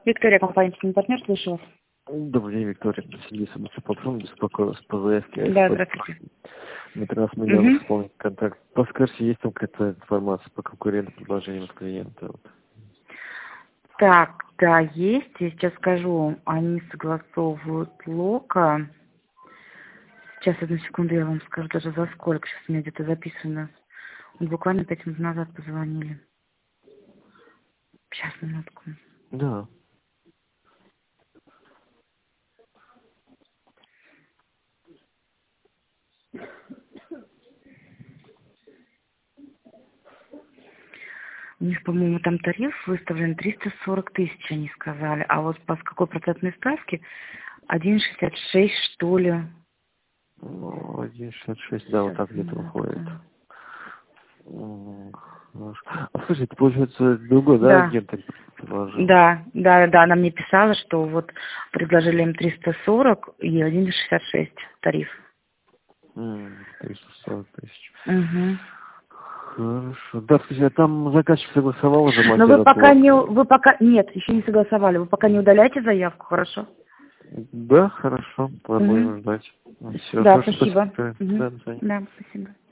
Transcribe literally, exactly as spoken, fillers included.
Виктория, компания «Интимный партнер», слышу вас. Добрый день, Виктория. Сергей Соболев, беспокою вас по заявке. Да, здравствуйте. На тринадцать миллионов угу. Исполнить контракт. Подскажите, есть там какая-то информация по конкурентным предложениям от клиента? Так, да, есть. Я сейчас скажу, они согласовывают лока. Сейчас, одну секунду, я вам скажу даже за сколько. Сейчас у меня где-то записано. Вот буквально пять минут назад позвонили. Сейчас, минутку. Да. У них, по-моему, там тариф выставлен триста сорок тысяч, они сказали. А вот по какой процентной ставке? один шестьдесят шесть, что ли. Ну, один шестьдесят шесть, да, вот так где-то выходит. Хорошо. А слушай, это получается другой, да, Да. агент предложил? Да, да, да, она мне писала, что вот предложили им триста сорок и один шестьдесят шесть тариф. триста сорок тысяч. Угу. Хорошо. Да, скажи, а там заказчик согласовал уже Но мастер вы пока оплаты? не, вы пока, нет, еще не согласовали, вы пока не удаляйте заявку, хорошо? Да, хорошо, Угу. будем ждать. Все, Да, хорошо, спасибо. спасибо. Угу. Да, до свидания. Да, спасибо.